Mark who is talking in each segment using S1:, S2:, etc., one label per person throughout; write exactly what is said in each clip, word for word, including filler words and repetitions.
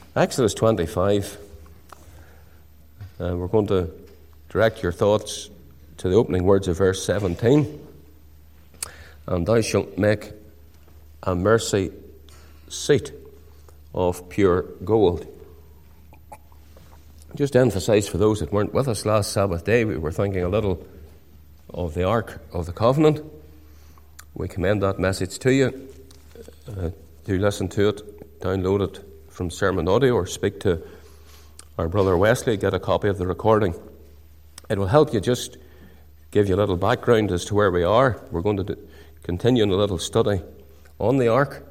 S1: Exodus twenty-five. Uh, we're going to direct your thoughts to the opening words of verse seventeen. And thou shalt make a mercy seat of pure gold. Just to emphasize for those that weren't with us last Sabbath day, we were thinking a little of the Ark of the Covenant. We commend that message to you. Uh, do listen to it, download it from Sermon Audio, or speak to our brother Wesley, get a copy of the recording. It will help you just give you a little background as to where we are. We're going to do, continue in a little study on the Ark.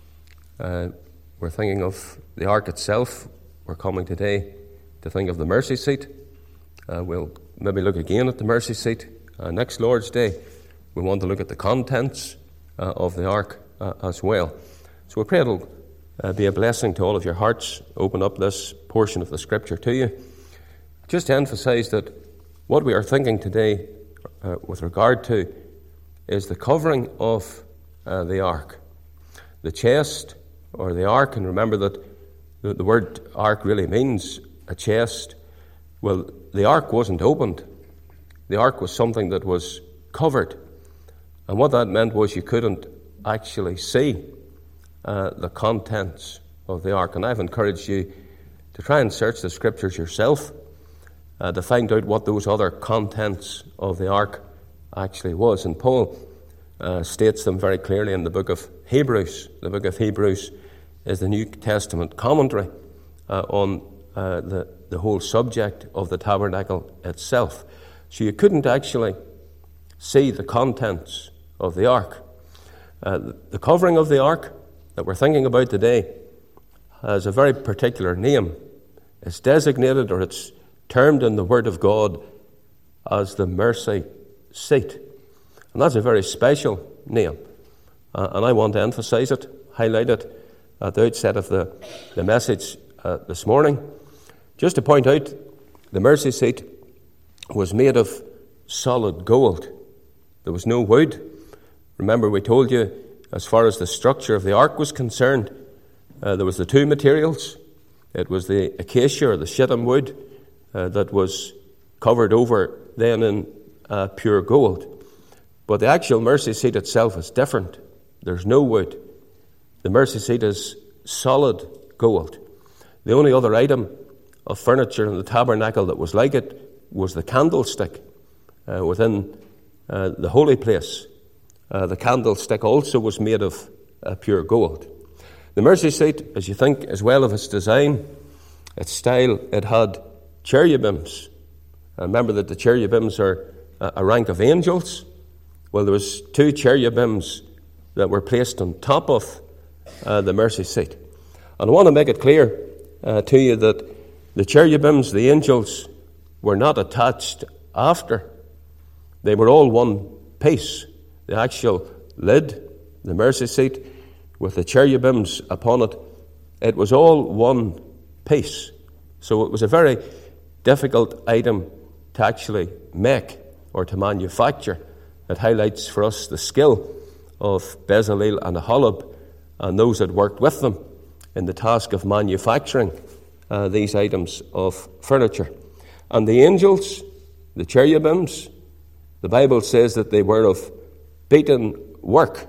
S1: Uh, we're thinking of the Ark itself. We're coming today to think of the mercy seat. Uh, we'll maybe look again at the mercy seat. Uh, next Lord's Day, we want to look at the contents uh, of the Ark uh, as well. So we pray it'll uh, be a blessing to all of your hearts. Open up this portion of the Scripture to you. Just to emphasize that what we are thinking today uh, with regard to is the covering of uh, the Ark. The chest or the Ark, and remember that the, the word Ark really means a chest. Well, the Ark wasn't opened. The Ark was something that was covered. And what that meant was you couldn't actually see uh, the contents of the Ark. And I've encouraged you to try and search the Scriptures yourself uh, to find out what those other contents of the Ark actually was. And Paul uh, states them very clearly in the book of Hebrews. The book of Hebrews is the New Testament commentary uh, on uh, the, the whole subject of the tabernacle itself. So you couldn't actually see the contents of the Ark. Uh, the covering of the Ark that we're thinking about today has a very particular name. It's designated, or it's termed in the Word of God as the mercy seat. And that's a very special name. Uh, and I want to emphasize it, highlight it at the outset of the, the message uh, this morning. Just to point out, the mercy seat was made of solid gold. There was no wood. Remember, we told you, as far as the structure of the Ark was concerned, uh, there was the two materials. It was the acacia or the shittim wood uh, that was covered over then in uh, pure gold. But the actual mercy seat itself is different. There's no wood. The mercy seat is solid gold. The only other item of furniture in the tabernacle that was like it was the candlestick uh, within uh, the holy place. Uh, the candlestick also was made of uh, pure gold. The mercy seat, as you think as well of its design, its style, it had cherubims. Uh, remember that the cherubims are a, a rank of angels. Well, there was two cherubims that were placed on top of uh, the mercy seat. And I want to make it clear uh, to you that the cherubims, the angels, were not attached after. They were all one piece. The actual lid, the mercy seat, with the cherubims upon it, it was all one piece. So it was a very difficult item to actually make or to manufacture. It highlights for us the skill of Bezalel and Aholiab and those that worked with them in the task of manufacturing uh, these items of furniture. And the angels, the cherubims, the Bible says that they were of beaten work.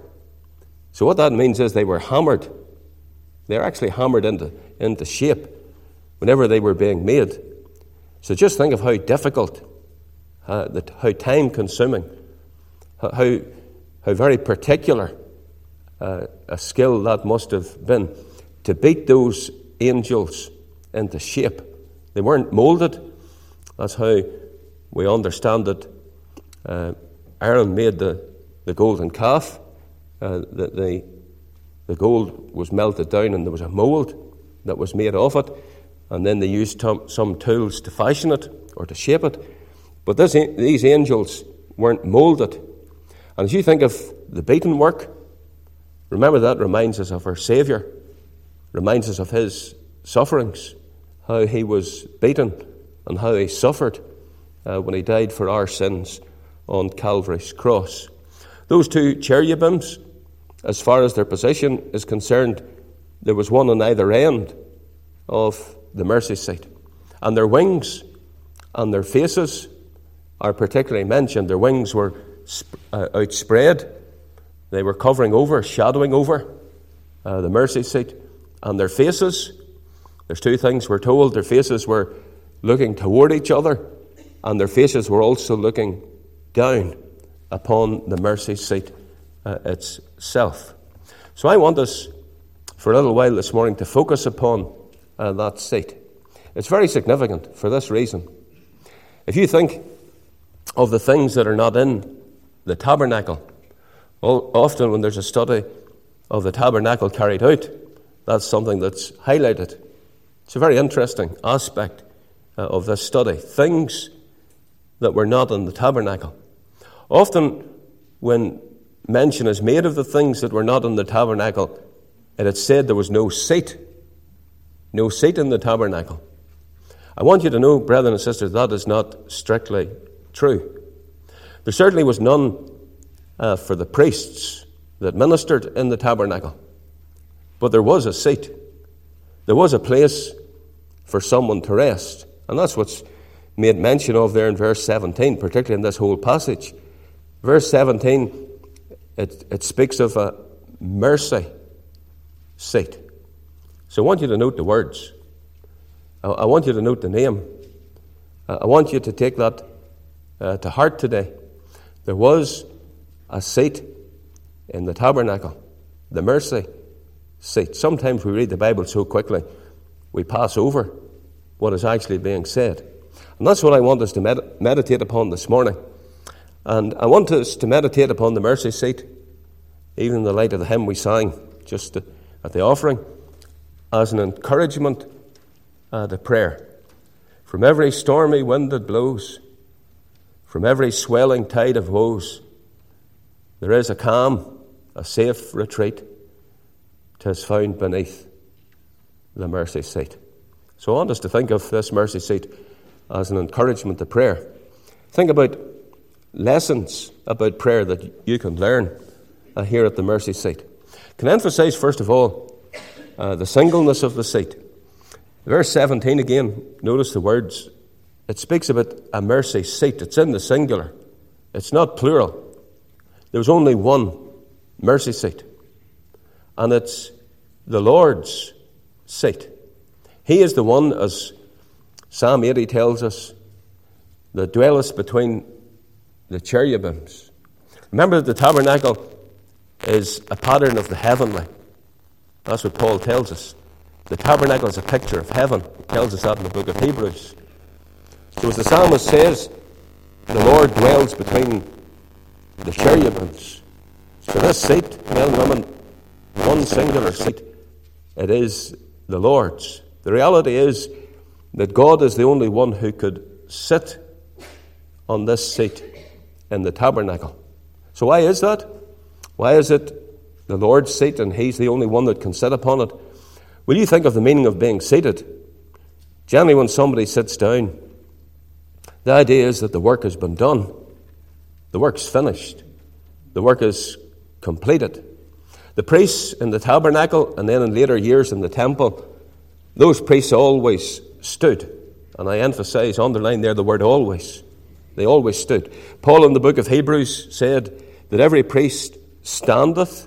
S1: So what that means is they were hammered. They were actually hammered into, into shape whenever they were being made. So just think of how difficult, uh, the, how time-consuming, how, how very particular uh, a skill that must have been to beat those angels into shape. They weren't molded. That's how we understand it. Uh, Aaron made the, the golden calf. Uh, the, the, the gold was melted down and there was a mold that was made of it. And then they used tom, some tools to fashion it or to shape it. But this, these angels weren't molded. And as you think of the beaten work, remember that reminds us of our Saviour, reminds us of his sufferings, how he was beaten and how he suffered uh, when he died for our sins on Calvary's cross. Those two cherubims, as far as their position is concerned, there was one on either end of the mercy seat. And their wings and their faces are particularly mentioned. Their wings were uh, outspread. They were covering over, shadowing over uh, the mercy seat. And their faces, there's two things we're told. Their faces were looking toward each other, and their faces were also looking down upon the mercy seat uh, itself. So I want us, for a little while this morning, to focus upon uh, that seat. It's very significant for this reason. If you think of the things that are not in the tabernacle, well, often when there's a study of the tabernacle carried out, that's something that's highlighted. It's a very interesting aspect uh, of this study. Things that were not in the tabernacle. Often when mention is made of the things that were not in the tabernacle, it is said there was no seat. No seat in the tabernacle. I want you to know, brethren and sisters, that is not strictly true. There certainly was none uh, for the priests that ministered in the tabernacle. But there was a seat. There was a place for someone to rest. And that's what's made mention of there in verse seventeen, particularly in this whole passage. Verse seventeen, it, it speaks of a mercy seat. So I want you to note the words. I, I want you to note the name. I, I want you to take that uh, to heart today. There was a seat in the tabernacle, the mercy seat. Sometimes we read the Bible so quickly, we pass over what is actually being said. And that's what I want us to med- meditate upon this morning. And I want us to meditate upon the mercy seat, even in the light of the hymn we sang just at the offering, as an encouragement uh, to prayer. From every stormy wind that blows, from every swelling tide of woes, there is a calm, a safe retreat, 'tis found beneath the mercy seat. So I want us to think of this mercy seat as an encouragement to prayer. Think about lessons about prayer that you can learn uh, here at the mercy seat. Can I emphasize, first of all, uh, the singleness of the seat. Verse seventeen again, notice the words. It speaks about a mercy seat. It's in the singular. It's not plural. There was only one mercy seat. And it's the Lord's seat. He is the one, as Psalm eighty tells us, that dwelleth between the cherubims. Remember that the tabernacle is a pattern of the heavenly. That's what Paul tells us. The tabernacle is a picture of heaven. He tells us that in the book of Hebrews. So as the psalmist says, the Lord dwells between the cherubims. So this seat, men and women, one singular seat, it is the Lord's. The reality is that God is the only one who could sit on this seat in the tabernacle. So why is that? Why is it the Lord's seat and He's the only one that can sit upon it? Will you think of the meaning of being seated? Generally, when somebody sits down, the idea is that the work has been done. The work's finished. The work is completed. The priests in the tabernacle and then in later years in the temple, those priests always stood. And I emphasize, underline there the word always. They always stood. Paul in the book of Hebrews said that every priest standeth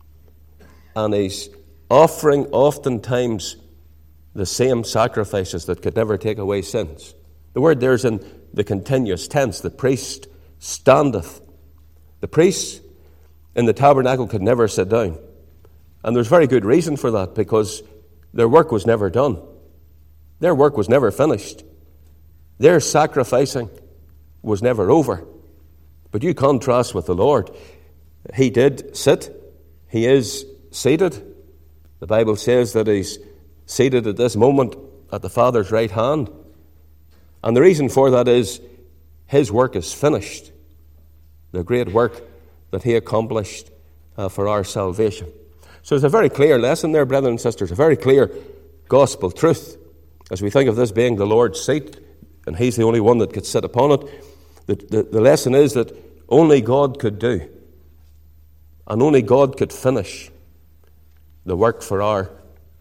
S1: and he's offering oftentimes the same sacrifices that could never take away sins. The word there is in the continuous tense. The priest standeth. The priests in the tabernacle could never sit down. And there's very good reason for that, because their work was never done. Their work was never finished. Their sacrificing was never over. But you contrast with the Lord. He did sit. He is seated. The Bible says that He's seated at this moment at the Father's right hand. And the reason for that is His work is finished. The great work that He accomplished uh, for our salvation. So it's a very clear lesson there, brethren and sisters, a very clear gospel truth. As we think of this being the Lord's seat, and He's the only one that could sit upon it, the, the, the lesson is that only God could do, and only God could finish the work for our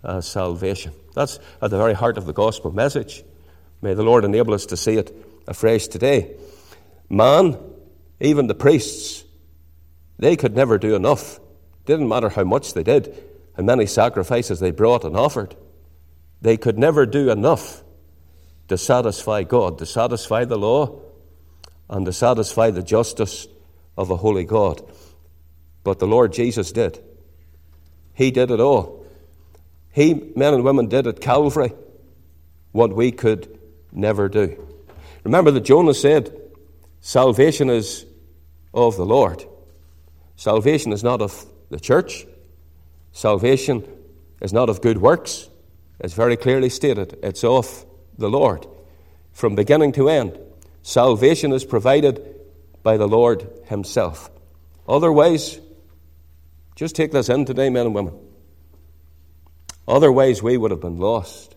S1: as salvation. That's at the very heart of the gospel message. May the Lord enable us to see it afresh today. Man, even the priests, they could never do enough. Didn't matter how much they did and many sacrifices they brought and offered. They could never do enough to satisfy God, to satisfy the law, and to satisfy the justice of a holy God. But the Lord Jesus did. He did it all. He, men and women, did at Calvary what we could never do. Remember that Jonah said, salvation is of the Lord. Salvation is not of the church. Salvation is not of good works. It's very clearly stated. It's of the Lord. From beginning to end, salvation is provided by the Lord himself. Otherwise, just take this in today, men and women. Otherwise, we would have been lost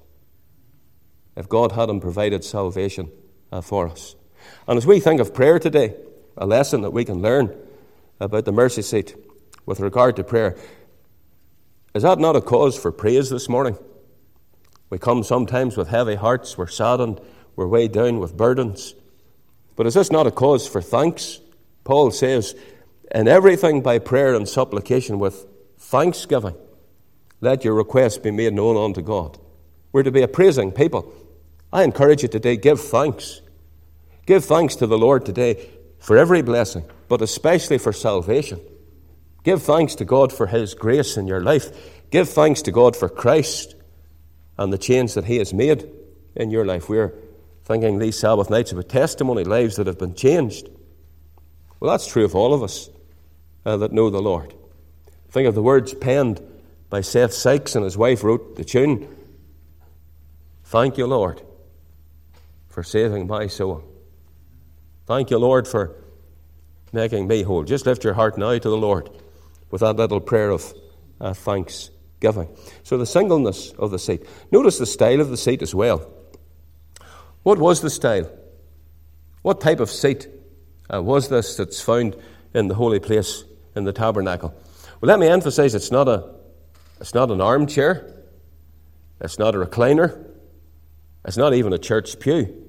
S1: if God hadn't provided salvation uh, for us. And as we think of prayer today, a lesson that we can learn about the mercy seat with regard to prayer, is that not a cause for praise this morning? We come sometimes with heavy hearts, we're saddened, we're weighed down with burdens. But is this not a cause for thanks? Paul says, in everything by prayer and supplication with thanksgiving, let your requests be made known unto God. We're to be a praising people. I encourage you today, give thanks. Give thanks to the Lord today for every blessing, but especially for salvation. Give thanks to God for his grace in your life. Give thanks to God for Christ and the change that he has made in your life. We're thinking these Sabbath nights about testimony, lives that have been changed. Well, that's true of all of us uh, that know the Lord. Think of the words penned by Seth Sykes, and his wife wrote the tune, thank you, Lord, for saving my soul. Thank you, Lord, for making me whole. Just lift your heart now to the Lord with that little prayer of uh, thanksgiving. So the singleness of the seat. Notice the style of the seat as well. What was the style? What type of seat uh, was this that's found in the holy place in the tabernacle? Well, let me emphasize, it's not a, it's not an armchair. It's not a recliner. It's not even a church pew.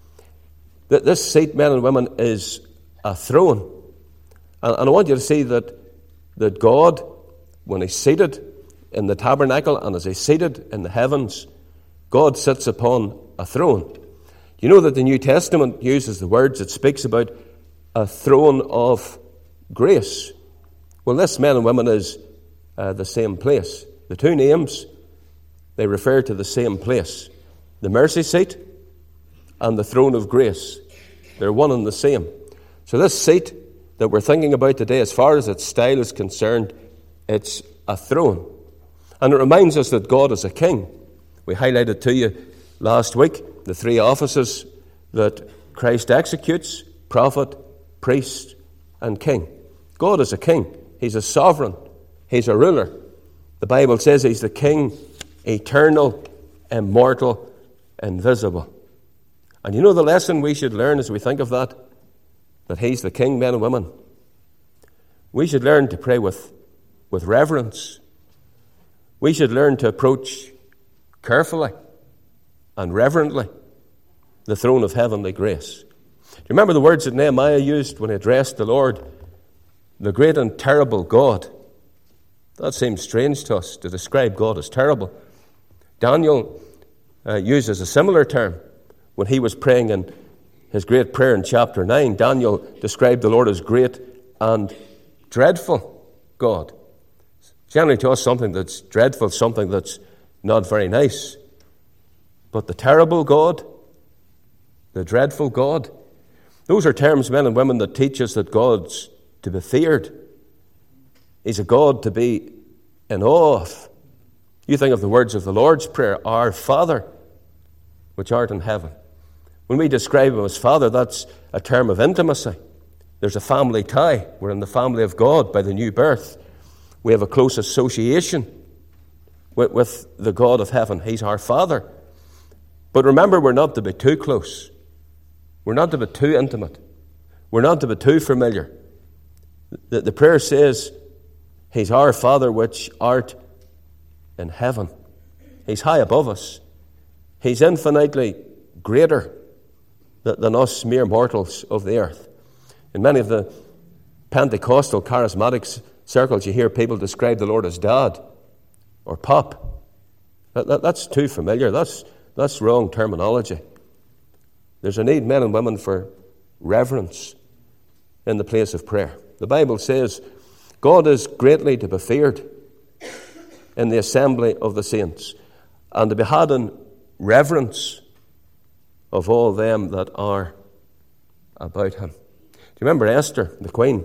S1: This seat, men and women, is a throne. And I want you to see that, that God, when he's seated in the tabernacle and as he's seated in the heavens, God sits upon a throne. You know that the New Testament uses the words, it speaks about a throne of grace. Well, this, men and women, is uh, the same place. The two names, they refer to the same place. The mercy seat and the throne of grace. They're one and the same. So this seat that we're thinking about today, as far as its style is concerned, it's a throne. And it reminds us that God is a king. We highlighted to you last week the three offices that Christ executes: prophet, priest, and king. God is a king. He's a sovereign. He's a ruler. The Bible says he's the king, eternal, immortal, invisible. And you know the lesson we should learn as we think of that? That he's the king, men and women. We should learn to pray with, with reverence. We should learn to approach carefully and reverently the throne of heavenly grace. Do you remember the words that Nehemiah used when he addressed the Lord? The great and terrible God. That seems strange to us, to describe God as terrible. Daniel uh, uses a similar term when he was praying in his great prayer in chapter nine. Daniel described the Lord as great and dreadful God. Generally to us, something that's dreadful, something that's not very nice. But the terrible God, the dreadful God, those are terms, men and women, that teach us that God's to be feared. He's a God to be in awe of. You think of the words of the Lord's Prayer, Our Father, which art in heaven. When we describe him as Father, that's a term of intimacy. There's a family tie. We're in the family of God by the new birth. We have a close association with, with the God of heaven. He's our Father. But remember, we're not to be too close. We're not to be too intimate. We're not to be too familiar. The, the prayer says, He's our Father which art in heaven. He's high above us. He's infinitely greater than us mere mortals of the earth. In many of the Pentecostal charismatic circles, you hear people describe the Lord as Dad or Pop. That, that, that's too familiar. That's, that's wrong terminology. There's a need, men and women, for reverence in the place of prayer. The Bible says God is greatly to be feared in the assembly of the saints, and to be had in reverence of all them that are about him. Do you remember Esther, the queen?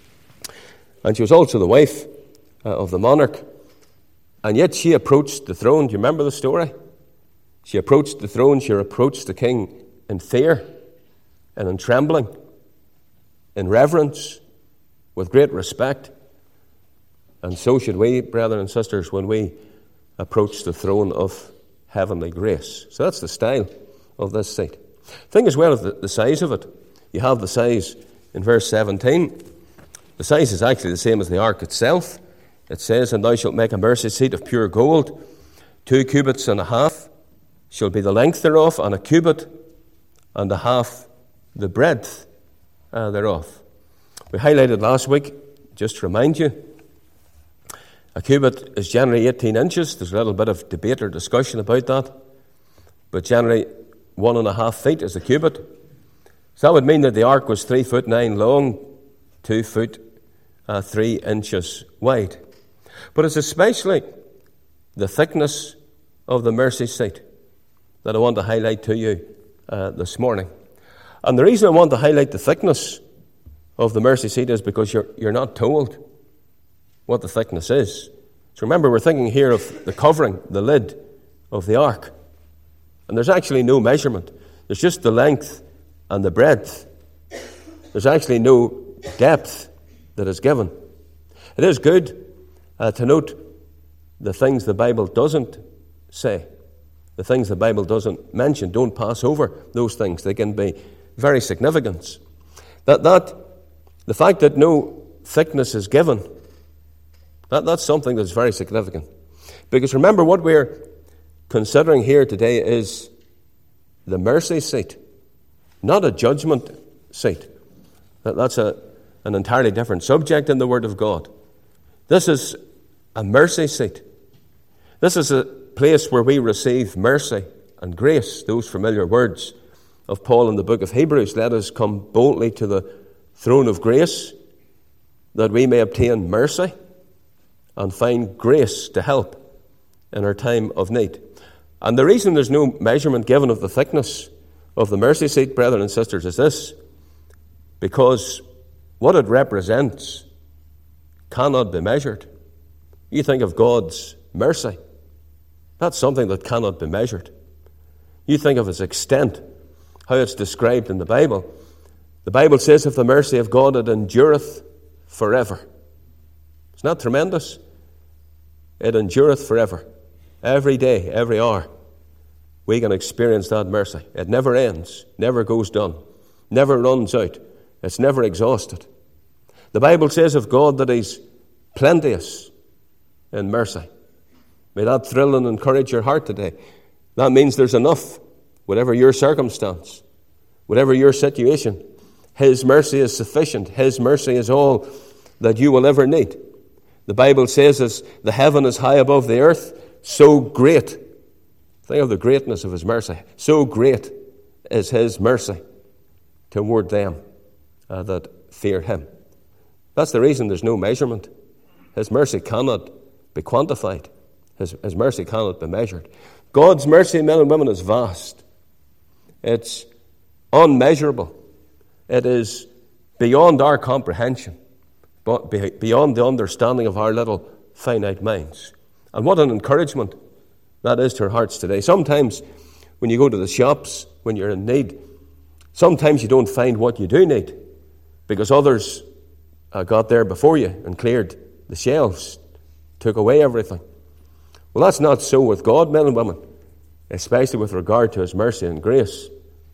S1: And she was also the wife uh, of the monarch. And yet she approached the throne. Do you remember the story? She approached the throne. She approached the king in fear and in trembling, in reverence, with great respect. And so should we, brethren and sisters, when we approach the throne of heavenly grace. So that's the style of this seat. Think as well of the, the size of it. You have the size in verse seventeen. The size is actually the same as the ark itself. It says, "And thou shalt make a mercy seat of pure gold, two cubits and a half shall be the length thereof, and a cubit and a half the breadth uh, thereof." We highlighted last week, just to remind you, a cubit is generally eighteen inches. There's a little bit of debate or discussion about that. But generally, one and a half feet is a cubit. So that would mean that the ark was three foot nine long, two foot uh, three inches wide. But it's especially the thickness of the mercy seat that I want to highlight to you uh, this morning. And the reason I want to highlight the thickness of the mercy seat is because you're, you're not told what the thickness is. So remember, we're thinking here of the covering, the lid of the ark. And there's actually no measurement. There's just the length and the breadth. There's actually no depth that is given. It is good uh, to note the things the Bible doesn't say, the things the Bible doesn't mention. Don't pass over those things. They can be very significant. That, that, the fact that no thickness is given, that, that's something that's very significant. Because remember, what we're considering here today is the mercy seat, not a judgment seat. That, that's a, an entirely different subject in the Word of God. This is a mercy seat. This is a place where we receive mercy and grace, those familiar words of Paul in the book of Hebrews. Let us come boldly to the throne of grace, that we may obtain mercy and find grace to help in our time of need. And the reason there's no measurement given of the thickness of the mercy seat, brethren and sisters, is this: because what it represents cannot be measured. You think of God's mercy, that's something that cannot be measured. You think of its extent, how it's described in the Bible. The Bible says, "If the mercy of God, it endureth forever." Isn't that tremendous? It endureth forever. Every day, every hour, we can experience that mercy. It never ends, never goes done, never runs out. It's never exhausted. The Bible says of God that He's plenteous in mercy. May that thrill and encourage your heart today. That means there's enough, whatever your circumstance, whatever your situation. His mercy is sufficient. His mercy is all that you will ever need. The Bible says, as the heaven is high above the earth, so great, think of the greatness of His mercy, so great is His mercy toward them uh, that fear Him. That's the reason there's no measurement. His mercy cannot be quantified. His, his mercy cannot be measured. God's mercy, men and women, is vast. It's unmeasurable. It is beyond our comprehension, but beyond the understanding of our little finite minds. And what an encouragement that is to our hearts today. Sometimes when you go to the shops, when you're in need, sometimes you don't find what you do need because others uh, got there before you and cleared the shelves, took away everything. Well, that's not so with God, men and women, especially with regard to His mercy and grace.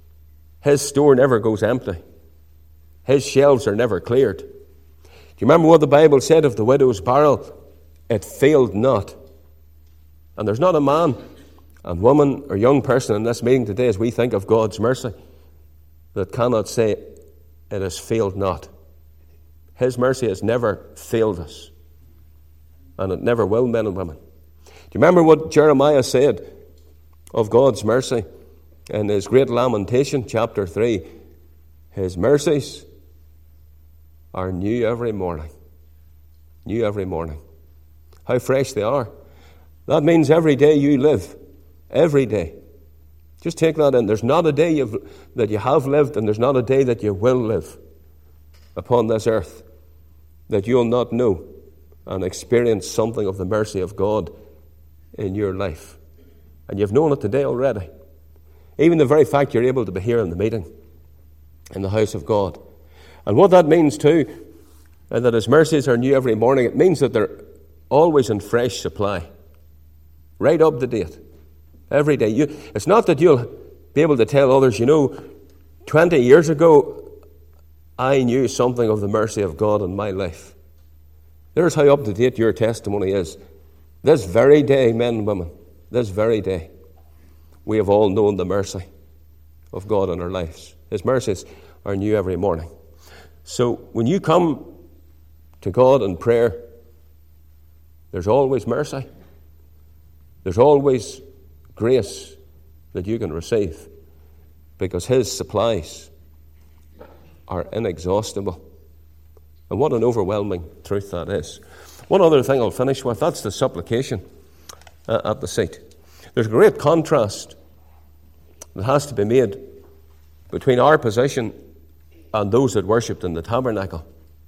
S1: His store never goes empty. His shelves are never cleared. Do you remember what the Bible said of the widow's barrel? It failed not. And there's not a man and woman or young person in this meeting today, as we think of God's mercy, that cannot say, it has failed not. His mercy has never failed us. And it never will, men and women. Do you remember what Jeremiah said of God's mercy in his great lamentation, chapter three? His mercies are new every morning. New every morning. How fresh they are. That means every day you live. Every day. Just take that in. There's not a day you've, that you have lived, and there's not a day that you will live upon this earth that you'll not know and experience something of the mercy of God in your life. And you've known it today already. Even the very fact you're able to be here in the meeting, in the house of God. And what that means too, and that His mercies are new every morning, it means that they're always in fresh supply. Right up to date. Every day. You, it's not that you'll be able to tell others, you know, twenty years ago, I knew something of the mercy of God in my life. There's how up to date your testimony is. This very day, men and women, this very day, we have all known the mercy of God in our lives. His mercies are new every morning. So when you come to God in prayer, there's always mercy. There's always grace that you can receive, because His supplies are inexhaustible. And what an overwhelming truth that is. One other thing I'll finish with, that's the supplication uh, at the seat. There's a great contrast that has to be made between our position and those that worshipped in the tabernacle.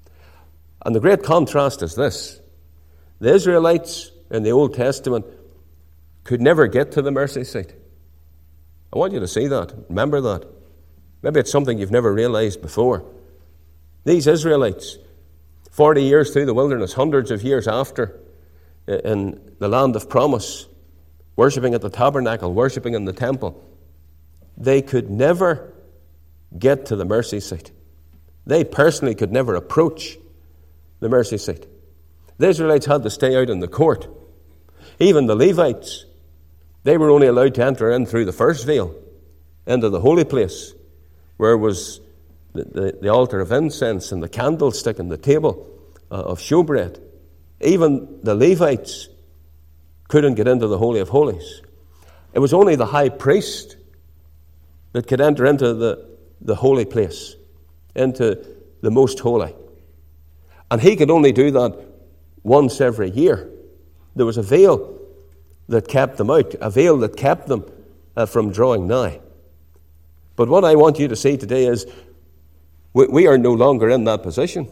S1: And the great contrast is this. The Israelites in the Old Testament could never get to the mercy seat. I want you to see that. Remember that. Maybe it's something you've never realized before. These Israelites, forty years through the wilderness, hundreds of years after, in the land of promise, worshipping at the tabernacle, worshipping in the temple, they could never get to the mercy seat. They personally could never approach the mercy seat. The Israelites had to stay out in the court. Even the Levites, they were only allowed to enter in through the first veil into the holy place, where was the, the, the altar of incense and the candlestick and the table uh, of showbread. Even the Levites couldn't get into the Holy of Holies. It was only the high priest that could enter into the, the holy place, into the most holy. And he could only do that once every year. There was a veil that kept them out, a veil that kept them uh, from drawing nigh. But what I want you to see today is we, we are no longer in that position.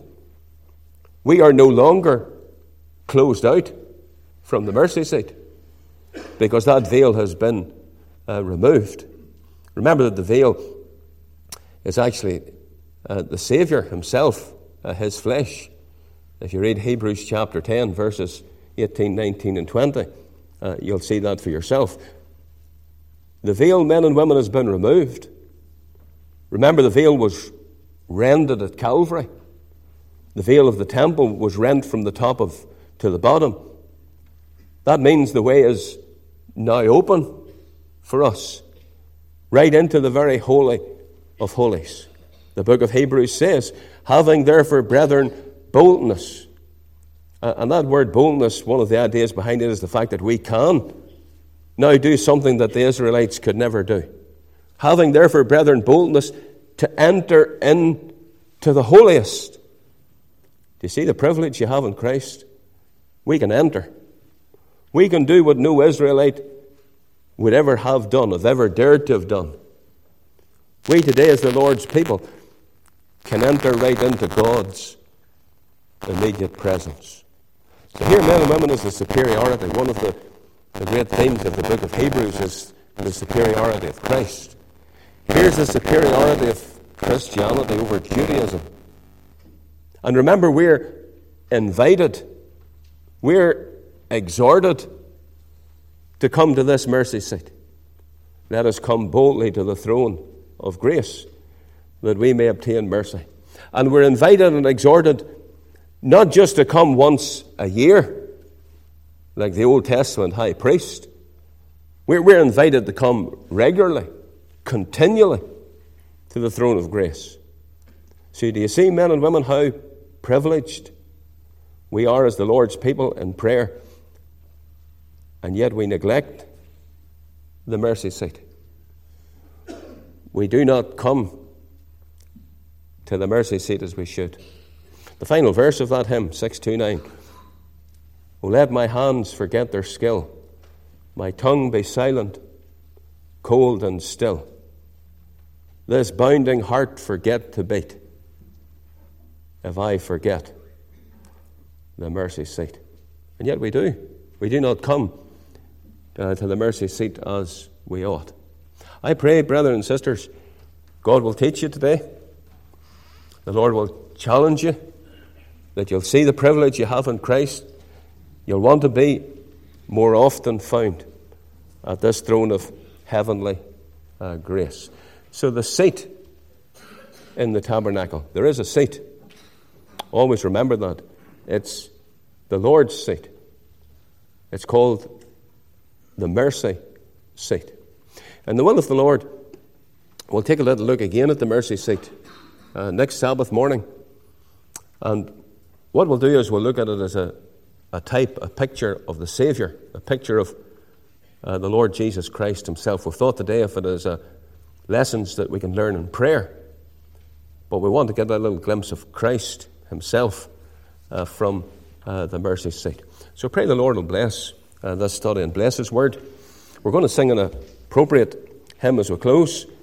S1: We are no longer closed out from the mercy seat, because that veil has been uh, removed. Remember that the veil is actually uh, the Savior Himself, uh, His flesh. If you read Hebrews chapter ten, verses eighteen, nineteen, and twenty, uh, you'll see that for yourself. The veil, men and women, has been removed. Remember, the veil was rended at Calvary. The veil of the temple was rent from the top of to the bottom. That means the way is now open for us, right into the very holy of holies. The book of Hebrews says, having therefore, brethren, boldness. Uh, and that word boldness, one of the ideas behind it is the fact that we can now do something that the Israelites could never do. Having therefore, brethren, boldness to enter into the holiest. Do you see the privilege you have in Christ? We can enter. We can do what no Israelite would ever have done, have ever dared to have done. We today, as the Lord's people, can enter right into God's immediate presence. So here, men and women, is the superiority. One of the, the great themes of the book of Hebrews is the superiority of Christ. Here's the superiority of Christianity over Judaism. And remember, we're invited, we're exhorted to come to this mercy seat. Let us come boldly to the throne of grace, that we may obtain mercy. And we're invited and exhorted not just to come once a year, like the Old Testament high priest, We're, we're invited to come regularly, continually, to the throne of grace. See, do you see, men and women, how privileged we are as the Lord's people in prayer, and yet we neglect the mercy seat. We do not come to the mercy seat as we should. The final verse of that hymn, six two nine. Oh, let my hands forget their skill, my tongue be silent, cold and still. This bounding heart forget to beat, if I forget the mercy seat. And yet we do. We do not come uh, to the mercy seat as we ought. I pray, brethren and sisters, God will teach you today. The Lord will challenge you, that you'll see the privilege you have in Christ. You'll want to be more often found at this throne of heavenly uh, grace. So the seat in the tabernacle, there is a seat. Always remember that. It's the Lord's seat. It's called the mercy seat. And the will of the Lord, we'll take a little look again at the mercy seat uh, next Sabbath morning. And what we'll do is we'll look at it as a, a type, a picture of the Savior, a picture of uh, the Lord Jesus Christ himself. We've thought today of it as a lessons that we can learn in prayer, but we want to get a little glimpse of Christ himself uh, from uh, the mercy seat. So pray the Lord will bless uh, this study and bless his word. We're going to sing an appropriate hymn as we close.